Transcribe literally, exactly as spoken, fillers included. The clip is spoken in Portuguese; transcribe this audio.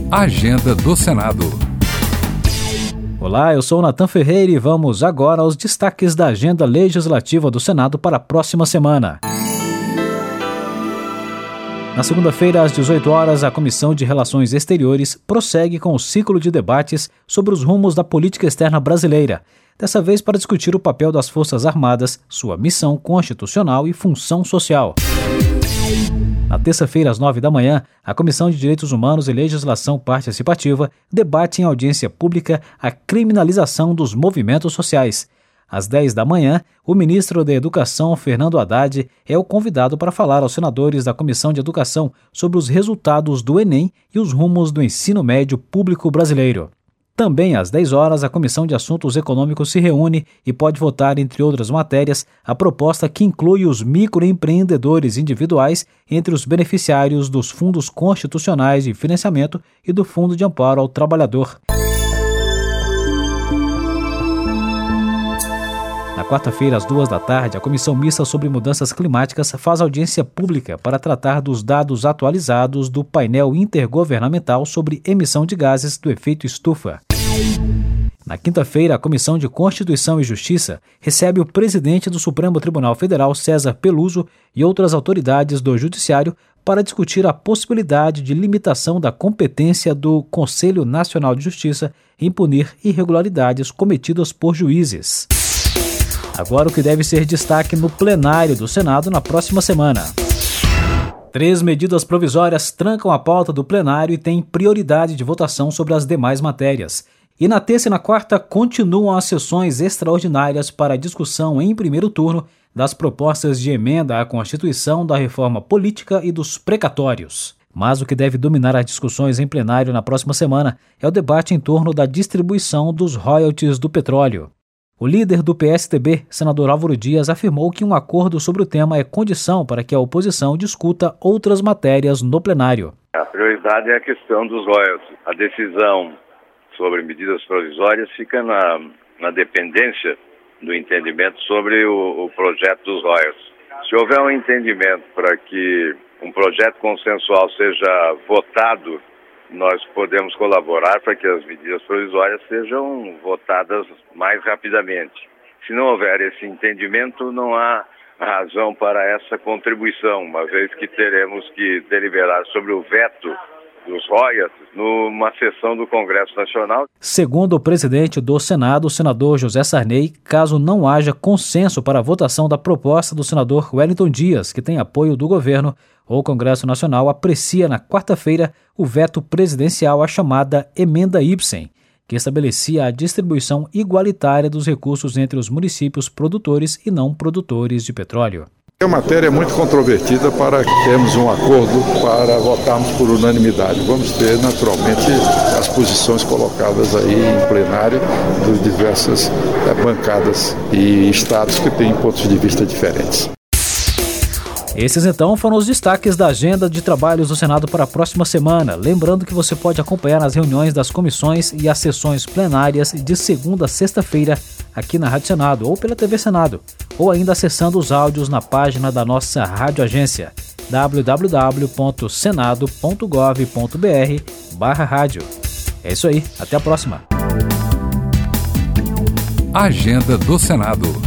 Agenda do Senado. Olá, eu sou o Nathan Ferreira e vamos agora aos destaques da agenda legislativa do Senado para a próxima semana. Na segunda-feira, às dezoito horas, a Comissão de Relações Exteriores prossegue com o ciclo de debates sobre os rumos da política externa brasileira, dessa vez para discutir o papel das Forças Armadas, sua missão constitucional e função social. Na terça-feira, às nove da manhã, a Comissão de Direitos Humanos e Legislação Participativa debate em audiência pública a criminalização dos movimentos sociais. Às dez da manhã, o ministro da Educação, Fernando Haddad, é o convidado para falar aos senadores da Comissão de Educação sobre os resultados do Enem e os rumos do ensino médio público brasileiro. Também às dez horas, a Comissão de Assuntos Econômicos se reúne e pode votar, entre outras matérias, a proposta que inclui os microempreendedores individuais entre os beneficiários dos fundos constitucionais de financiamento e do Fundo de Amparo ao Trabalhador. Na quarta-feira, às duas da tarde, a Comissão Mista sobre Mudanças Climáticas faz audiência pública para tratar dos dados atualizados do painel intergovernamental sobre emissão de gases do efeito estufa. Na quinta-feira, a Comissão de Constituição e Justiça recebe o presidente do Supremo Tribunal Federal, César Peluso, e outras autoridades do Judiciário para discutir a possibilidade de limitação da competência do Conselho Nacional de Justiça em punir irregularidades cometidas por juízes. Agora o que deve ser destaque no plenário do Senado na próxima semana. Três medidas provisórias trancam a pauta do plenário e têm prioridade de votação sobre as demais matérias. E na terça e na quarta continuam as sessões extraordinárias para a discussão em primeiro turno das propostas de emenda à Constituição, da reforma política e dos precatórios. Mas o que deve dominar as discussões em plenário na próxima semana é o debate em torno da distribuição dos royalties do petróleo. O líder do P S D B, senador Álvaro Dias, afirmou que um acordo sobre o tema é condição para que a oposição discuta outras matérias no plenário. A prioridade é a questão dos royalties. A decisão sobre medidas provisórias fica na, na dependência do entendimento sobre o, o projeto dos royalties. Se houver um entendimento para que um projeto consensual seja votado, nós podemos colaborar para que as medidas provisórias sejam votadas mais rapidamente. Se não houver esse entendimento, não há razão para essa contribuição, uma vez que teremos que deliberar sobre o veto dos royalties numa sessão do Congresso Nacional. Segundo o presidente do Senado, o senador José Sarney, caso não haja consenso para a votação da proposta do senador Wellington Dias, que tem apoio do governo, o Congresso Nacional aprecia na quarta-feira o veto presidencial à chamada Emenda Ibsen, que estabelecia a distribuição igualitária dos recursos entre os municípios produtores e não produtores de petróleo. É uma matéria muito controvertida para que termos um acordo para votarmos por unanimidade. Vamos ter, naturalmente, as posições colocadas aí em plenário de diversas é, bancadas e estados que têm pontos de vista diferentes. Esses, então, foram os destaques da agenda de trabalhos do Senado para a próxima semana. Lembrando que você pode acompanhar as reuniões das comissões e as sessões plenárias de segunda a sexta-feira aqui na Rádio Senado ou pela T V Senado, ou ainda acessando os áudios na página da nossa Rádio Agência, w w w ponto senado ponto gov ponto b r barra rádio. É isso aí, até a próxima. Agenda do Senado.